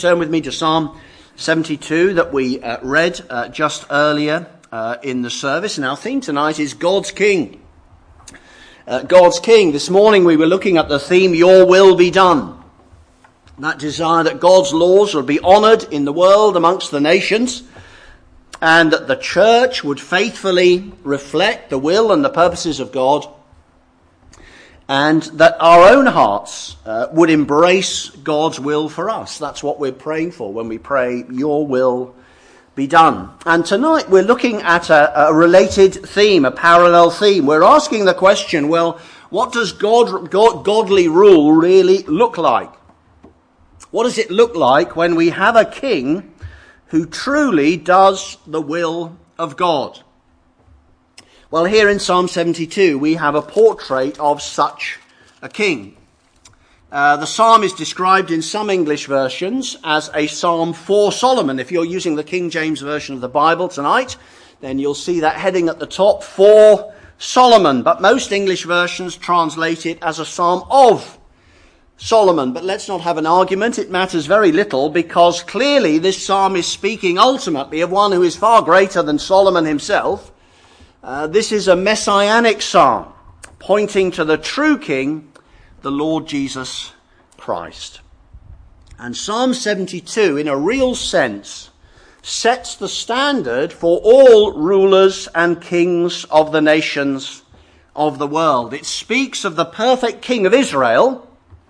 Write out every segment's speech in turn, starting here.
turn with me to Psalm 72 that we read just earlier in the service. And our theme tonight is God's King. God's King. This morning we were looking at the theme, Your Will Be Done. That desire that God's laws would be honoured in the world amongst the nations, and that the church would faithfully reflect the will and the purposes of God, and that our own hearts would embrace God's will for us. That's what we're praying for when we pray, Your Will Be Done. And tonight we're looking at a related theme, a parallel theme. We're asking the question, well, what does godly rule really look like? What does it look like when we have a king who truly does the will of God? Well, here in Psalm 72, we have a portrait of such a king. The psalm is described in some English versions as a psalm for Solomon. If you're using the King James Version of the Bible tonight, then you'll see that heading at the top, for Solomon. But most English versions translate it as a psalm of Solomon. But let's not have an argument. It matters very little, because clearly this psalm is speaking ultimately of one who is far greater than Solomon himself. This is a messianic psalm pointing to the true king, the Lord Jesus Christ. And Psalm 72, in a real sense, sets the standard for all rulers and kings of the nations of the world. It speaks of the perfect king of Israel.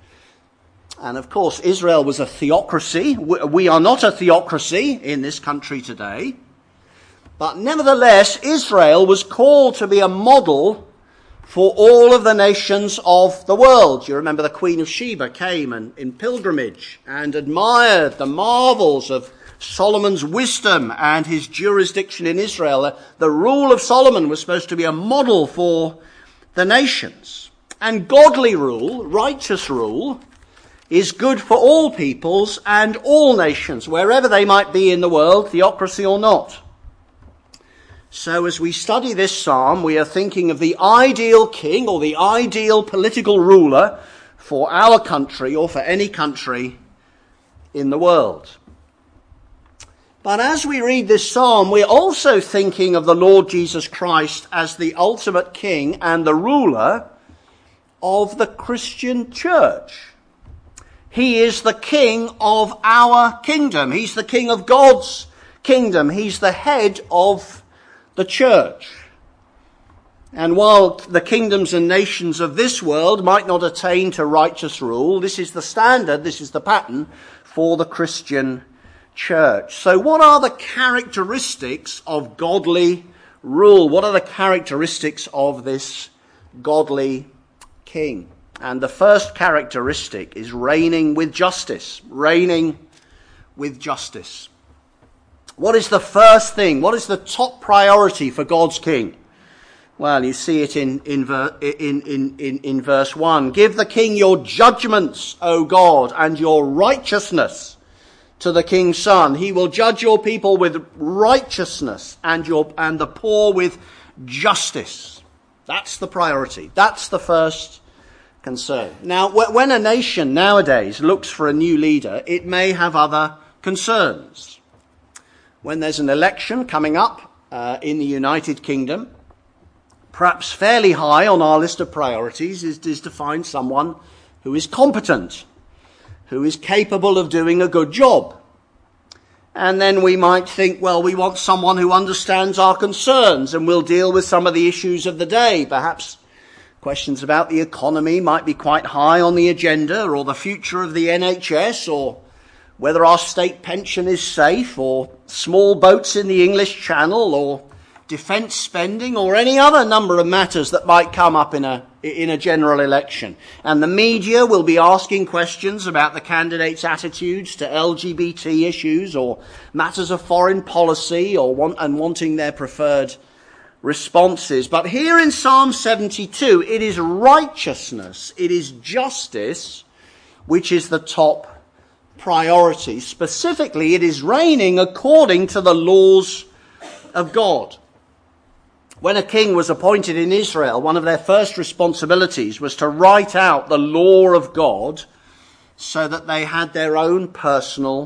And of course, Israel was a theocracy. We are not a theocracy in this country today. But nevertheless, Israel was called to be a model for all of the nations of the world. You remember the Queen of Sheba came in pilgrimage and admired the marvels of Solomon's wisdom and his jurisdiction in Israel. The rule of Solomon was supposed to be a model for the nations. And godly rule, righteous rule, is good for all peoples and all nations, wherever they might be in the world, theocracy or not. So as we study this psalm, we are thinking of the ideal king or the ideal political ruler for our country or for any country in the world. But as we read this psalm, we're also thinking of the Lord Jesus Christ as the ultimate king and the ruler of the Christian church. He is the king of our kingdom. He's the king of God's kingdom. He's the head of the church. And while the kingdoms and nations of this world might not attain to righteous rule, this is the standard, this is the pattern for the Christian church. So what are the characteristics of godly rule? What are the characteristics of this godly king? And the first characteristic is reigning with justice. Reigning with justice. What is the first thing? What is the top priority for God's king? Well, you see it in verse 1. Give the king your judgments, O God, and your righteousness to the king's son. He will judge your people with righteousness and the poor with justice. That's the priority. That's the first concern. Now, when a nation nowadays looks for a new leader, it may have other concerns. When there's an election coming up in the United Kingdom, perhaps fairly high on our list of priorities is to find someone who is competent, who is capable of doing a good job. And then we might think, well, we want someone who understands our concerns and will deal with some of the issues of the day. Perhaps questions about the economy might be quite high on the agenda, or the future of the NHS, or whether our state pension is safe, or small boats in the English Channel, or defence spending, or any other number of matters that might come up in a general election. And the media will be asking questions about the candidates' attitudes to LGBT issues, or matters of foreign policy, and wanting their preferred responses. But here in Psalm 72, it is righteousness, it is justice, which is the top priority. Specifically, it is reigning according to the laws of God. When a king was appointed in Israel, one of their first responsibilities was to write out the law of God so that they had their own personal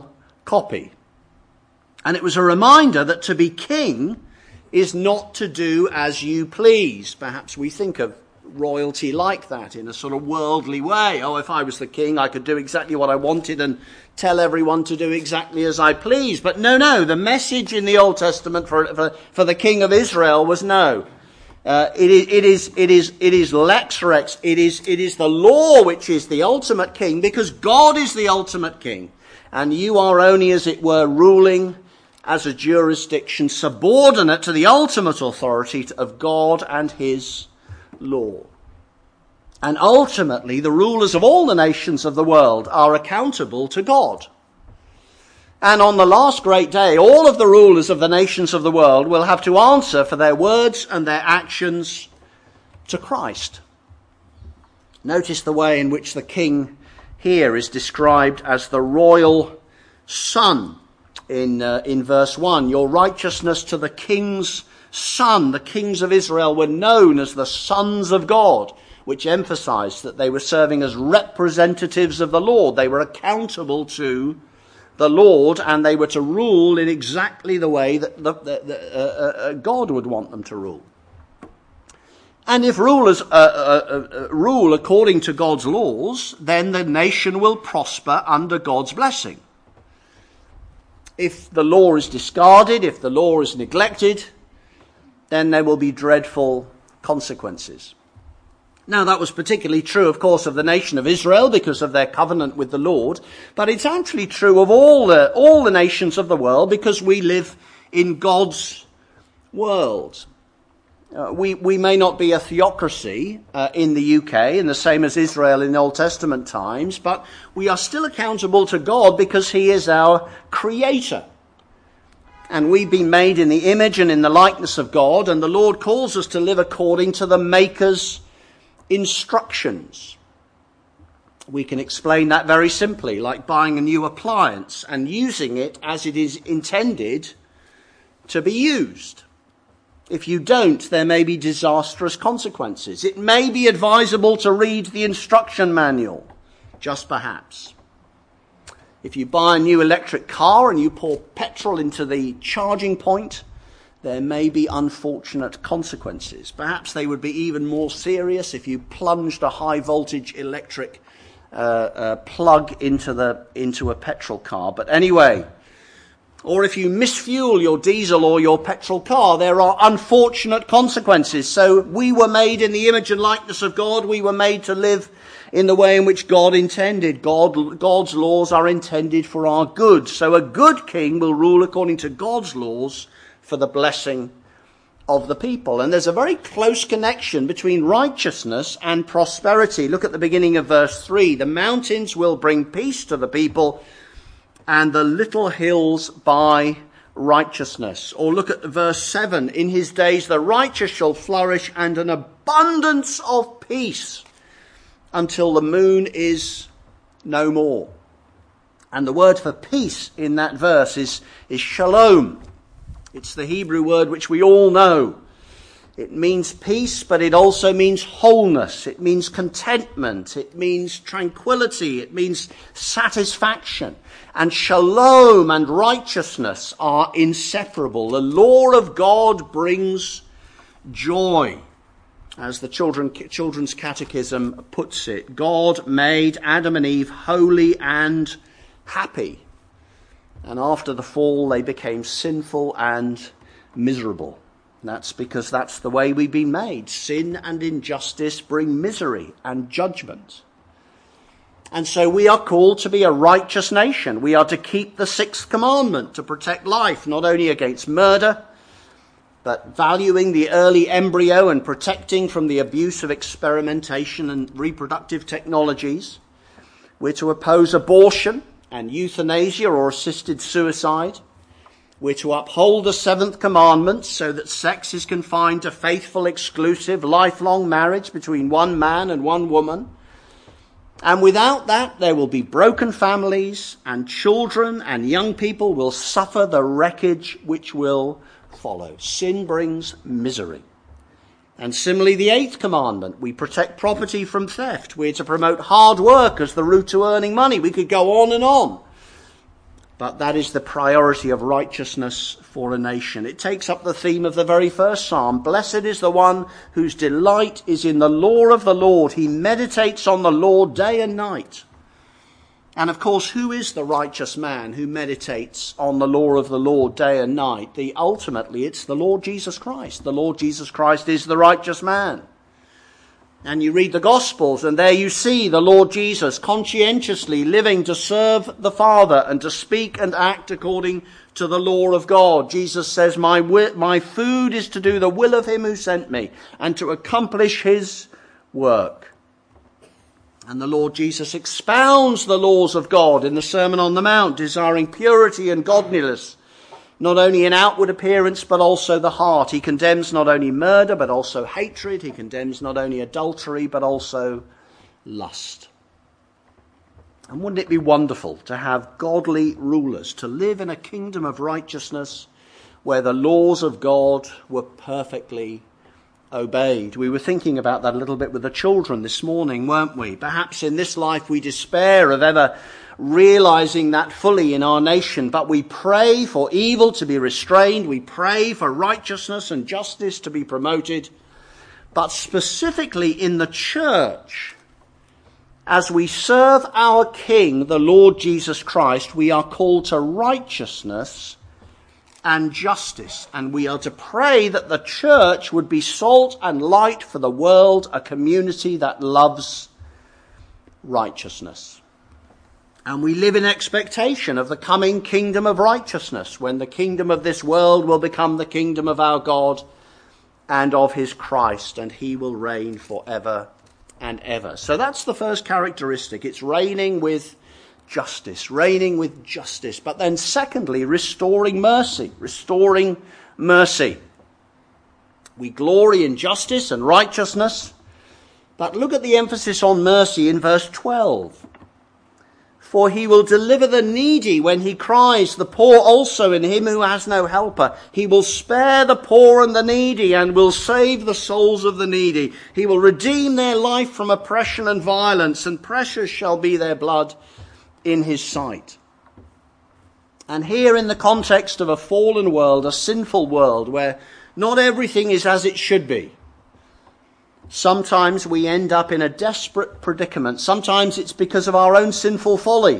copy. And it was a reminder that to be king is not to do as you please. Perhaps we think of royalty like that in a sort of worldly way. Oh, if I was the king, I could do exactly what I wanted and tell everyone to do exactly as I please. But no, the message in the Old Testament for the king of Israel was no. It is lex rex. It is the law which is the ultimate king, because God is the ultimate king, and you are only, as it were, ruling as a jurisdiction subordinate to the ultimate authority of God and his law. And ultimately, the rulers of all the nations of the world are accountable to God. And on the last great day, all of the rulers of the nations of the world will have to answer for their words and their actions to Christ. Notice the way in which the king here is described as the royal son in verse 1. Your righteousness to the king's son. The kings of Israel were known as the sons of God, which emphasized that they were serving as representatives of the Lord. They were accountable to the Lord, and they were to rule in exactly the way that God would want them to rule. And if rulers rule according to God's laws, then the nation will prosper under God's blessing. If the law is discarded, if the law is neglected, then there will be dreadful consequences. Now, that was particularly true, of course, of the nation of Israel because of their covenant with the Lord, but it's actually true of all the nations of the world because we live in God's world. We may not be a theocracy in the UK, and the same as Israel in Old Testament times, but we are still accountable to God because he is our creator. And we've been made in the image and in the likeness of God, and the Lord calls us to live according to the Maker's instructions. We can explain that very simply, like buying a new appliance and using it as it is intended to be used. If you don't, there may be disastrous consequences. It may be advisable to read the instruction manual, just perhaps. If you buy a new electric car and you pour petrol into the charging point, there may be unfortunate consequences. Perhaps they would be even more serious if you plunged a high voltage electric plug into a petrol car. But anyway, or if you misfuel your diesel or your petrol car, there are unfortunate consequences. So we were made in the image and likeness of God. We were made to live in the way in which God intended. God's laws are intended for our good. So a good king will rule according to God's laws for the blessing of the people. And there's a very close connection between righteousness and prosperity. Look at the beginning of verse 3. The mountains will bring peace to the people, and the little hills by righteousness. Or look at verse 7. In his days the righteous shall flourish, and an abundance of peace until the moon is no more. And the word for peace in that verse is shalom. It's the Hebrew word which we all know. It means peace, but it also means wholeness. It means contentment. It means tranquility. It means satisfaction. And shalom and righteousness are inseparable. The law of God brings joy. As the Children's Catechism puts it, God made Adam and Eve holy and happy. And after the fall, they became sinful and miserable. That's because that's the way we've been made. Sin and injustice bring misery and judgment. And so we are called to be a righteous nation. We are to keep the sixth commandment, to protect life, not only against murder, but valuing the early embryo and protecting from the abuse of experimentation and reproductive technologies. We're to oppose abortion and euthanasia or assisted suicide. We're to uphold the seventh commandment so that sex is confined to faithful, exclusive, lifelong marriage between one man and one woman. And without that, there will be broken families, and children and young people will suffer the wreckage which will follow. Sin brings misery. And similarly, the eighth commandment, we protect property from theft. We're to promote hard work as the route to earning money. We could go on and on. But that is the priority of righteousness for a nation. It takes up the theme of the very first psalm. Blessed is the one whose delight is in the law of the Lord. He meditates on the law day and night. And of course, who is the righteous man who meditates on the law of the Lord day and night? Ultimately, it's the Lord Jesus Christ. The Lord Jesus Christ is the righteous man. And you read the Gospels, and there you see the Lord Jesus conscientiously living to serve the Father and to speak and act according to the law of God. Jesus says, my food is to do the will of him who sent me and to accomplish his work. And the Lord Jesus expounds the laws of God in the Sermon on the Mount, desiring purity and godliness, not only in outward appearance, but also the heart. He condemns not only murder, but also hatred. He condemns not only adultery, but also lust. And wouldn't it be wonderful to have godly rulers, to live in a kingdom of righteousness where the laws of God were perfectly obeyed? We were thinking about that a little bit with the children this morning, weren't we? Perhaps in this life we despair of ever realizing that fully in our nation, but we pray for evil to be restrained. We pray for righteousness and justice to be promoted. But specifically in the church, as we serve our King, the Lord Jesus Christ, we are called to righteousness and justice. And we are to pray that the church would be salt and light for the world, a community that loves righteousness. And we live in expectation of the coming kingdom of righteousness, when the kingdom of this world will become the kingdom of our God and of his Christ, and he will reign forever and ever. So that's the first characteristic. It's reigning with justice, reigning with justice. But then secondly, restoring mercy, restoring mercy. We glory in justice and righteousness, but look at the emphasis on mercy in verse 12. For he will deliver the needy when he cries, the poor also in him who has no helper. He will spare the poor and the needy and will save the souls of the needy. He will redeem their life from oppression and violence, and precious shall be their blood in his sight. And here in the context of a fallen world, a sinful world, where not everything is as it should be, sometimes we end up in a desperate predicament. Sometimes it's because of our own sinful folly.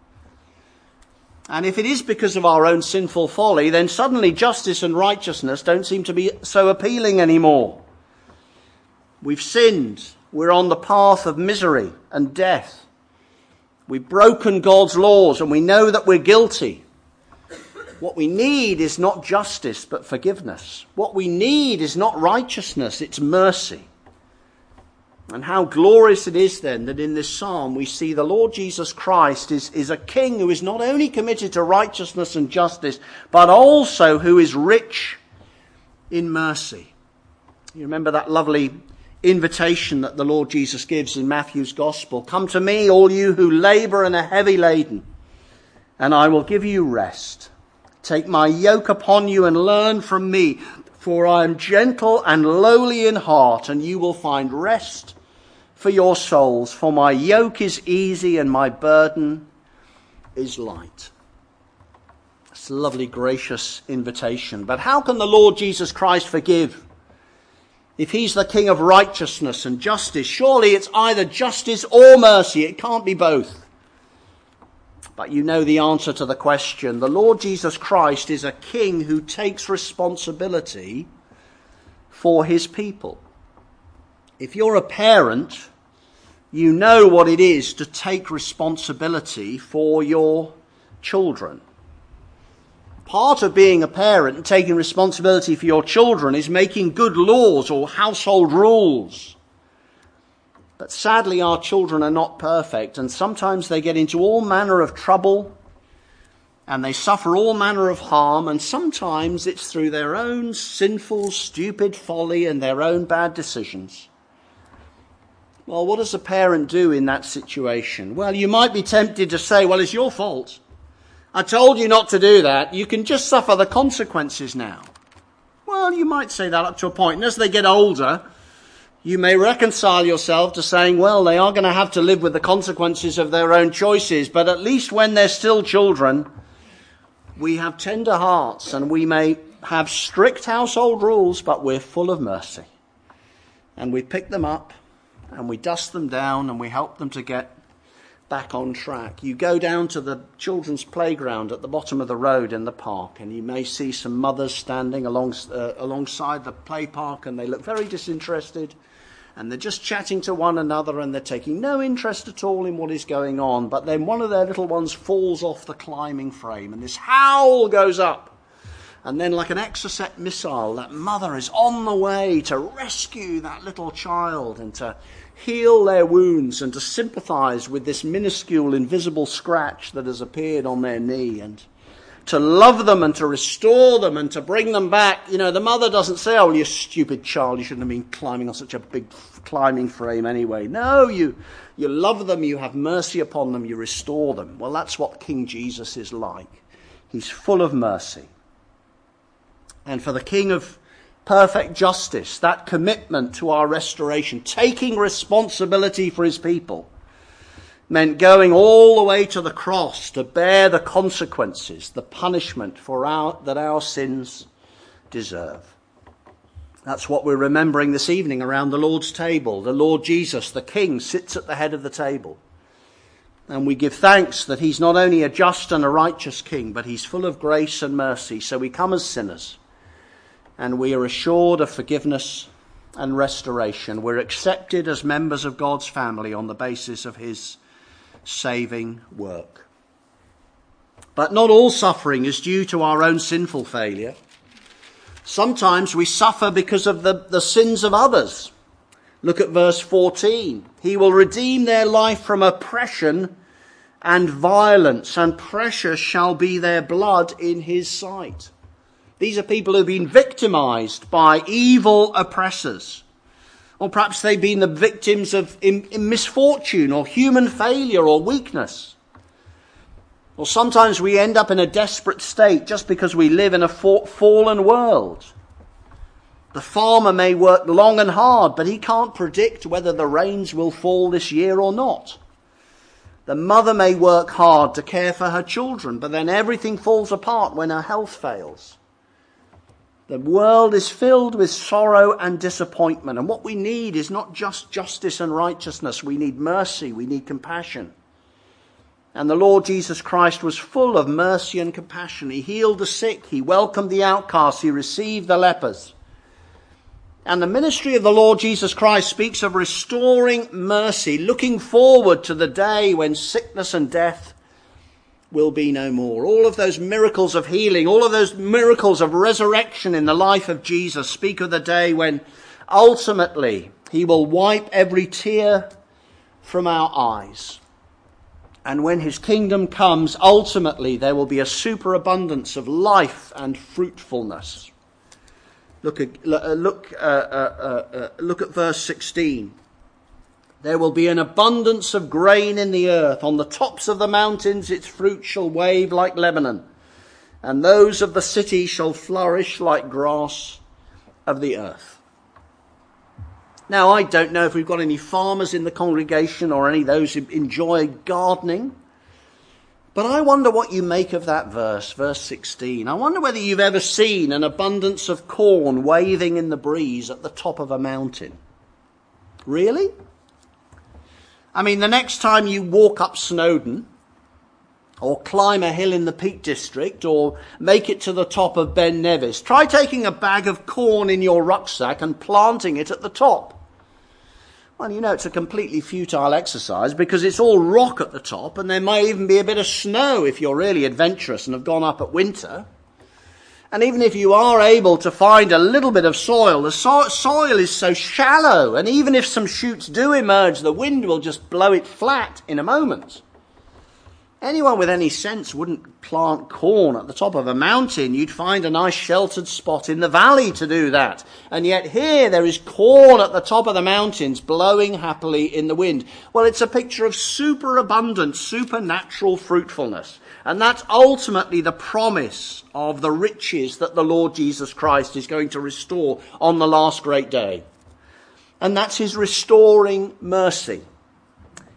And if it is because of our own sinful folly, then suddenly justice and righteousness don't seem to be so appealing anymore. We've sinned. We're on the path of misery and death. We've broken God's laws and we know that we're guilty. What we need is not justice, but forgiveness. What we need is not righteousness, it's mercy. And how glorious it is then that in this psalm we see the Lord Jesus Christ is a king who is not only committed to righteousness and justice, but also who is rich in mercy. You remember that lovely invitation that the Lord Jesus gives in Matthew's Gospel. Come to me, all you who labour and are heavy laden, and I will give you rest. Take my yoke upon you and learn from me, for I am gentle and lowly in heart, and you will find rest for your souls. For my yoke is easy and my burden is light. It's a lovely, gracious invitation. But how can the Lord Jesus Christ forgive? If he's the King of righteousness and justice, surely it's either justice or mercy. It can't be both. But you know the answer to the question. The Lord Jesus Christ is a king who takes responsibility for his people. If you're a parent, you know what it is to take responsibility for your children. Part of being a parent and taking responsibility for your children is making good laws or household rules. But sadly, our children are not perfect, and sometimes they get into all manner of trouble and they suffer all manner of harm, and sometimes it's through their own sinful, stupid folly and their own bad decisions. Well, what does a parent do in that situation? Well, you might be tempted to say, well, it's your fault. I told you not to do that. You can just suffer the consequences now. Well, you might say that up to a point. And as they get older, you may reconcile yourself to saying, well, they are going to have to live with the consequences of their own choices. But at least when they're still children, We have tender hearts, and we may have strict household rules, but we're full of mercy. And we pick them up, and we dust them down, and we help them to get back on track. You go down to the children's playground at the bottom of the road in the park, and you may see some mothers standing alongside the play park, and they look very disinterested, and they're just chatting to one another, and they're taking no interest at all in what is going on. But then one of their little ones falls off the climbing frame, and this howl goes up. And then, like an Exocet missile, that mother is on the way to rescue that little child and to heal their wounds and to sympathize with this minuscule invisible scratch that has appeared on their knee, and to love them and to restore them and to bring them back. You know, the mother doesn't say, "Oh, you stupid child, you shouldn't have been climbing on such a big climbing frame anyway." No, you love them, you have mercy upon them, you restore them. Well, that's what King Jesus is like. He's full of mercy. And for the King of perfect justice, that commitment to our restoration, taking responsibility for his people, meant going all the way to the cross to bear the consequences, the punishment that our sins deserve. That's what we're remembering this evening around the Lord's table. The Lord Jesus, the King, sits at the head of the table. And we give thanks that he's not only a just and a righteous King, but he's full of grace and mercy. So we come as sinners, and we are assured of forgiveness and restoration. We're accepted as members of God's family on the basis of his saving work. But not all suffering is due to our own sinful failure. Sometimes we suffer because of the sins of others. Look at verse 14. He will redeem their life from oppression and violence, and precious shall be their blood in his sight. These are people who've been victimized by evil oppressors. Or perhaps they've been the victims of misfortune or human failure or weakness. Or sometimes we end up in a desperate state just because we live in a fallen world. The farmer may work long and hard, but he can't predict whether the rains will fall this year or not. The mother may work hard to care for her children, but then everything falls apart when her health fails. The world is filled with sorrow and disappointment. And what we need is not just justice and righteousness. We need mercy. We need compassion. And the Lord Jesus Christ was full of mercy and compassion. He healed the sick. He welcomed the outcasts. He received the lepers. And the ministry of the Lord Jesus Christ speaks of restoring mercy, looking forward to the day when sickness and death will be no more. All of those miracles of healing, all of those miracles of resurrection in the life of Jesus speak of the day when ultimately he will wipe every tear from our eyes. And when his kingdom comes, ultimately there will be a superabundance of life and fruitfulness. Look at verse 16. There will be an abundance of grain in the earth. On the tops of the mountains its fruit shall wave like Lebanon, and those of the city shall flourish like grass of the earth. Now, I don't know if we've got any farmers in the congregation or any of those who enjoy gardening, but I wonder what you make of that verse 16. I wonder whether you've ever seen an abundance of corn waving in the breeze at the top of a mountain. Really? I mean, the next time you walk up Snowdon, or climb a hill in the Peak District, or make it to the top of Ben Nevis, try taking a bag of corn in your rucksack and planting it at the top. Well, you know, it's a completely futile exercise because it's all rock at the top, and there may even be a bit of snow if you're really adventurous and have gone up at winter. And even if you are able to find a little bit of soil, the soil is so shallow, and even if some shoots do emerge, the wind will just blow it flat in a moment. Anyone with any sense wouldn't plant corn at the top of a mountain. You'd find a nice sheltered spot in the valley to do that. And yet here there is corn at the top of the mountains blowing happily in the wind. Well, it's a picture of superabundant, supernatural fruitfulness. And that's ultimately the promise of the riches that the Lord Jesus Christ is going to restore on the last great day. And that's his restoring mercy.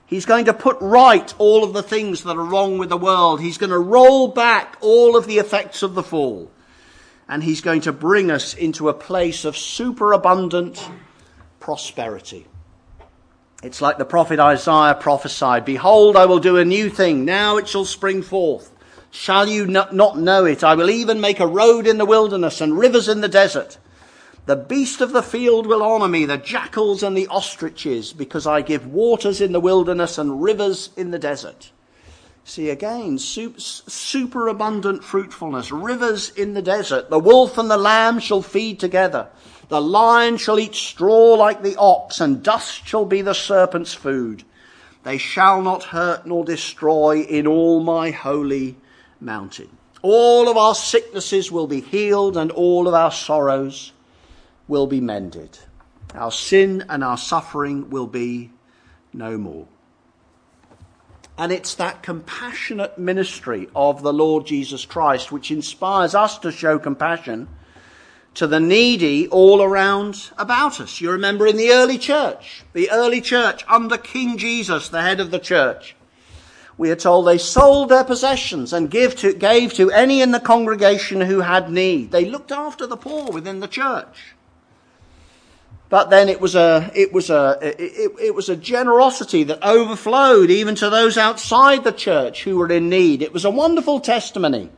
He's going to put right all of the things that are wrong with the world. He's going to roll back all of the effects of the fall. And he's going to bring us into a place of superabundant prosperity. It's like the prophet Isaiah prophesied, "Behold, I will do a new thing. Now it shall spring forth. Shall you not know it? I will even make a road in the wilderness and rivers in the desert. The beast of the field will honor me, the jackals and the ostriches, because I give waters in the wilderness and rivers in the desert." See again, superabundant fruitfulness, rivers in the desert. The wolf and the lamb shall feed together. The lion shall eat straw like the ox, and dust shall be the serpent's food. They shall not hurt nor destroy in all my holy mountain. All of our sicknesses will be healed, and all of our sorrows will be mended. Our sin and our suffering will be no more. And it's that compassionate ministry of the Lord Jesus Christ which inspires us to show compassion to the needy all around about us. You remember in the early church under King Jesus, the head of the church, we are told they sold their possessions and gave to any in the congregation who had need. They looked after the poor within the church. But then it was a generosity that overflowed even to those outside the church who were in need. It was a wonderful testimony.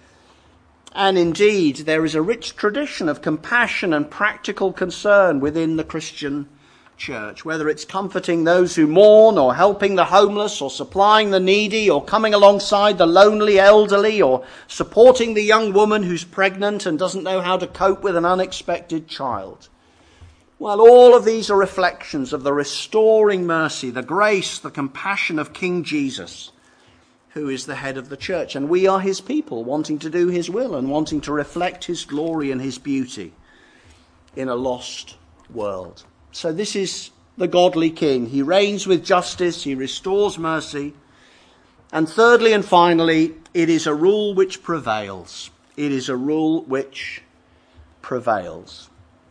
And indeed, there is a rich tradition of compassion and practical concern within the Christian church, whether it's comforting those who mourn, or helping the homeless, or supplying the needy, or coming alongside the lonely elderly, or supporting the young woman who's pregnant and doesn't know how to cope with an unexpected child. Well, all of these are reflections of the restoring mercy, the grace, the compassion of King Jesus, who is the head of the church. And we are his people, wanting to do his will and wanting to reflect his glory and his beauty in a lost world. So this is the godly King. He reigns with justice, he restores mercy. And thirdly and finally, it is a rule which prevails. It is a rule which prevails.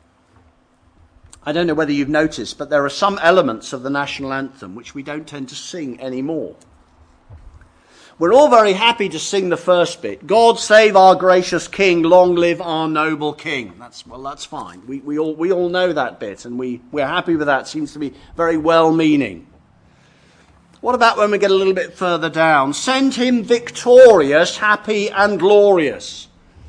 I don't know whether you've noticed, but there are some elements of the national anthem which we don't tend to sing anymore. We're all very happy to sing the first bit. God save our gracious King, long live our noble King. That's fine. We all know that bit, and we're happy with that. It seems to be very well-meaning. What about when we get a little bit further down? Send him victorious, happy and glorious.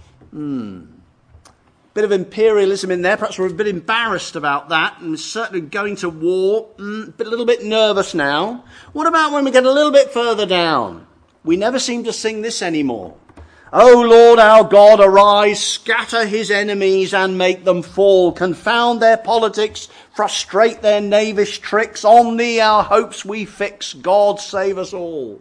Bit of imperialism in there. Perhaps we're a bit embarrassed about that, and certainly going to war. A little bit nervous now. What about when we get a little bit further down? We never seem to sing this anymore. O Lord our God, arise, scatter his enemies and make them fall. Confound their politics, frustrate their knavish tricks. On thee our hopes we fix. God save us all.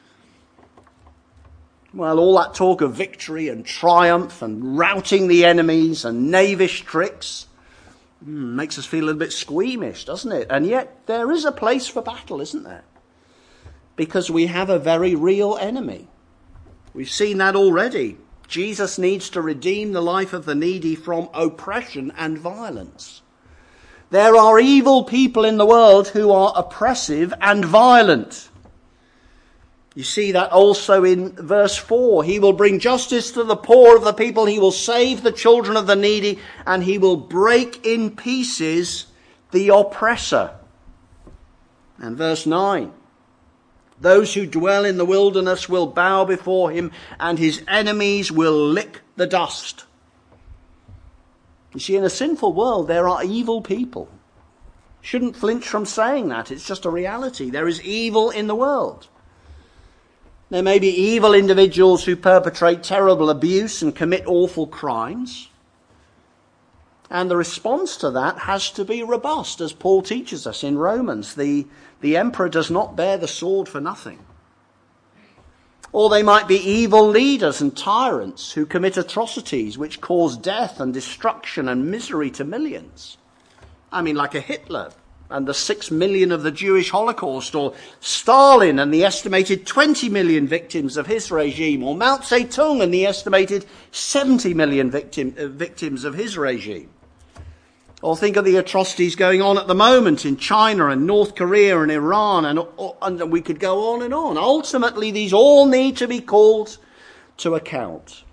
Well, all that talk of victory and triumph and routing the enemies and knavish tricks makes us feel a little bit squeamish, doesn't it? And yet there is a place for battle, isn't there? Because we have a very real enemy. We've seen that already. Jesus needs to redeem the life of the needy from oppression and violence. There are evil people in the world who are oppressive and violent. You see that also in verse 4. He will bring justice to the poor of the people. He will save the children of the needy, and he will break in pieces the oppressor. And verse 9. Those who dwell in the wilderness will bow before him, and his enemies will lick the dust. You see, in a sinful world, there are evil people. Shouldn't flinch from saying that. It's just a reality. There is evil in the world. There may be evil individuals who perpetrate terrible abuse and commit awful crimes. And the response to that has to be robust, as Paul teaches us in Romans. The emperor does not bear the sword for nothing. Or they might be evil leaders and tyrants who commit atrocities which cause death and destruction and misery to millions. I mean, like a Hitler and the 6 million of the Jewish Holocaust, or Stalin and the estimated 20 million victims of his regime, or Mao Zedong and the estimated 70 million victims of his regime. Or think of the atrocities going on at the moment in China and North Korea and Iran, and we could go on and on. Ultimately, these all need to be called to account.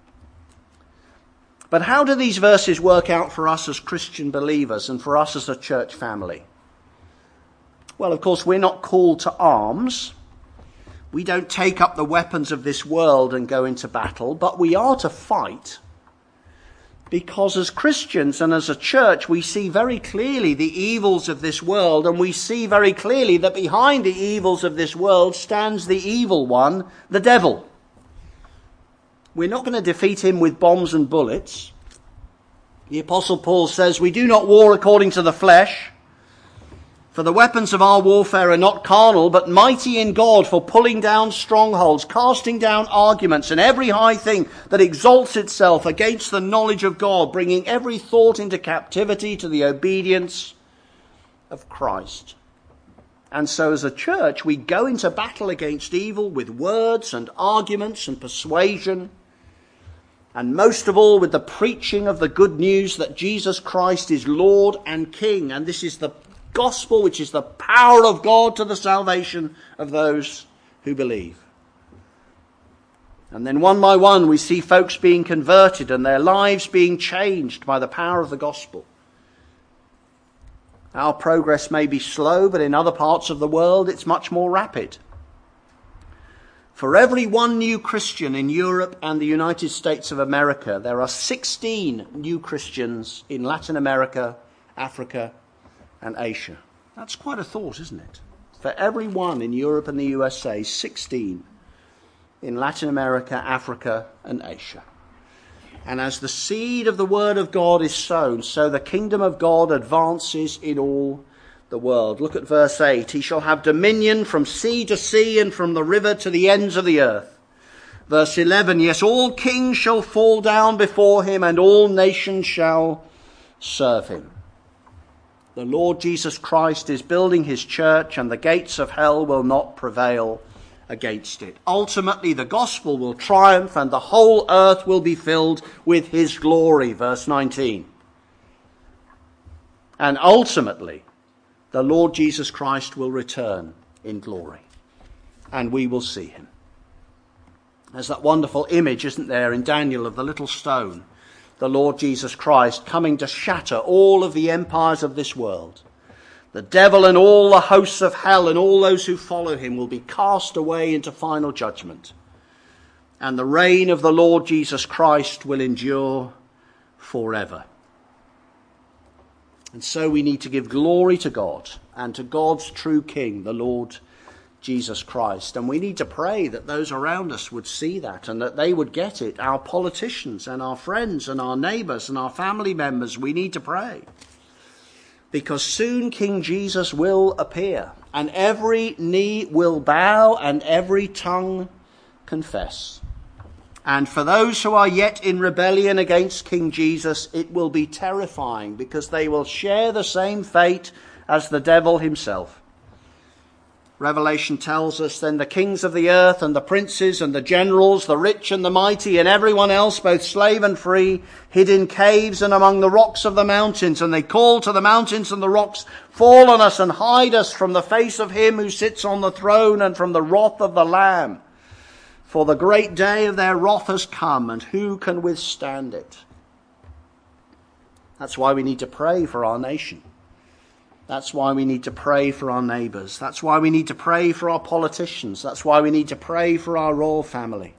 But how do these verses work out for us as Christian believers and for us as a church family? Well, of course, we're not called to arms. We don't take up the weapons of this world and go into battle, but we are to fight. Because as Christians and as a church, we see very clearly the evils of this world, and we see very clearly that behind the evils of this world stands the evil one, the devil. We're not going to defeat him with bombs and bullets. The Apostle Paul says, "We do not war according to the flesh, for the weapons of our warfare are not carnal, but mighty in God for pulling down strongholds, casting down arguments and every high thing that exalts itself against the knowledge of God, bringing every thought into captivity to the obedience of Christ." And so as a church, we go into battle against evil with words and arguments and persuasion, and most of all with the preaching of the good news that Jesus Christ is Lord and King, and this is the gospel, which is the power of God to the salvation of those who believe. And then one by one we see folks being converted and their lives being changed by the power of the gospel. Our progress may be slow, but in other parts of the world it's much more rapid. For every one new Christian in Europe and the United States of America, there are 16 new Christians in Latin America, Africa, and Asia. That's quite a thought, isn't it? For every one in Europe and the USA, 16 in Latin America, Africa, and Asia. And as the seed of the word of God is sown, so the kingdom of God advances in all the world. Look at verse 8. "He shall have dominion from sea to sea and from the river to the ends of the earth." Verse 11. "Yes, all kings shall fall down before him, and all nations shall serve him." The Lord Jesus Christ is building his church, and the gates of hell will not prevail against it. Ultimately, the gospel will triumph, and the whole earth will be filled with his glory. Verse 19. And ultimately, the Lord Jesus Christ will return in glory, and we will see him. There's that wonderful image, isn't there, in Daniel of the little stone, the Lord Jesus Christ coming to shatter all of the empires of this world. The devil and all the hosts of hell and all those who follow him will be cast away into final judgment. And the reign of the Lord Jesus Christ will endure forever. And so we need to give glory to God and to God's true King, the Lord Jesus Christ. And we need to pray that those around us would see that and that they would get it. Our politicians and our friends and our neighbours and our family members, we need to pray. Because soon King Jesus will appear, and every knee will bow and every tongue confess. And for those who are yet in rebellion against King Jesus, it will be terrifying, because they will share the same fate as the devil himself. Revelation tells us, "Then the kings of the earth and the princes and the generals, the rich and the mighty, and everyone else, both slave and free, hid in caves and among the rocks of the mountains. And they called to the mountains and the rocks, 'Fall on us and hide us from the face of him who sits on the throne and from the wrath of the Lamb. For the great day of their wrath has come, and who can withstand it?'" That's why we need to pray for our nation. That's why we need to pray for our neighbours. That's why we need to pray for our politicians. That's why we need to pray for our royal family.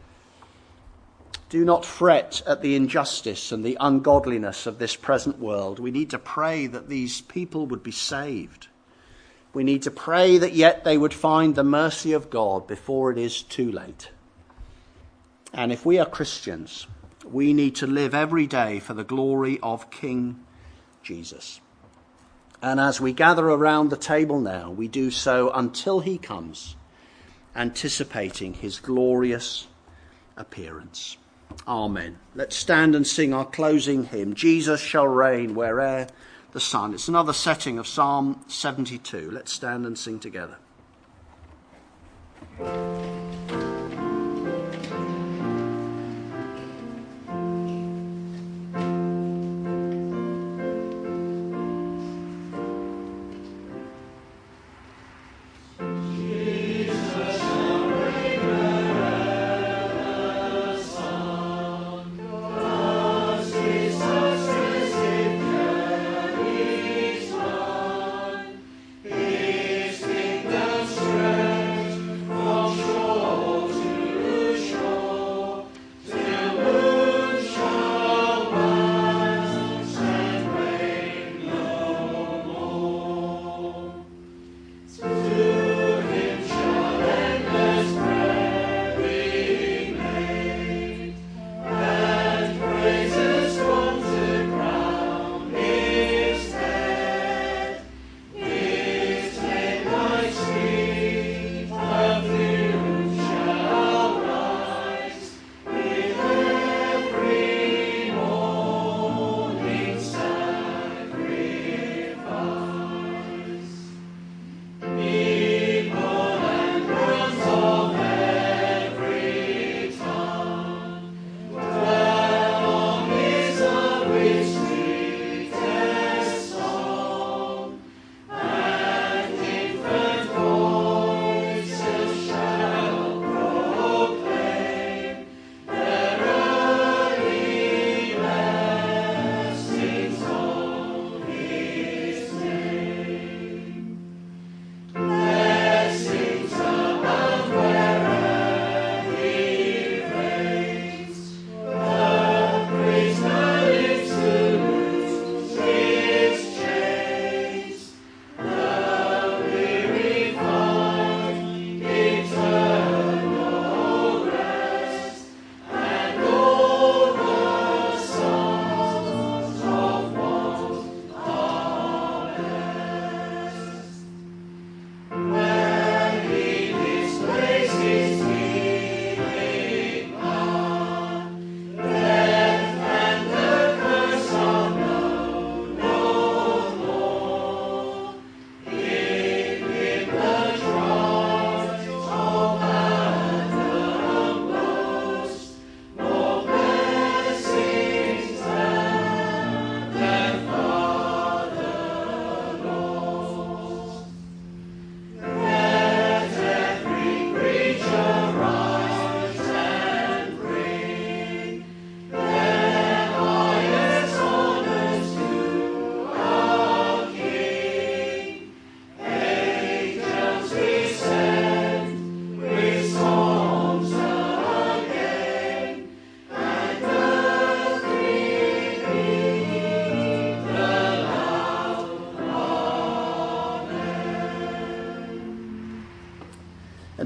Do not fret at the injustice and the ungodliness of this present world. We need to pray that these people would be saved. We need to pray that yet they would find the mercy of God before it is too late. And if we are Christians, we need to live every day for the glory of King Jesus. And as we gather around the table now, we do so until he comes, anticipating his glorious appearance. Amen. Let's stand and sing our closing hymn, "Jesus shall reign where'er the sun." It's another setting of Psalm 72. Let's stand and sing together.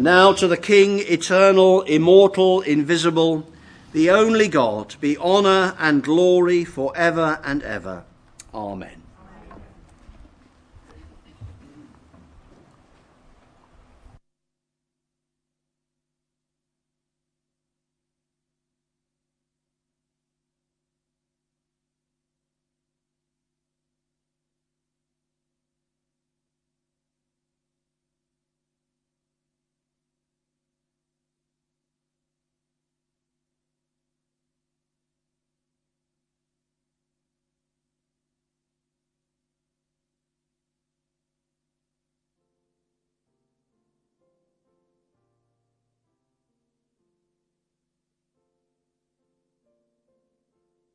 now to the King, eternal, immortal, invisible, the only God, be honour and glory for ever and ever. Amen.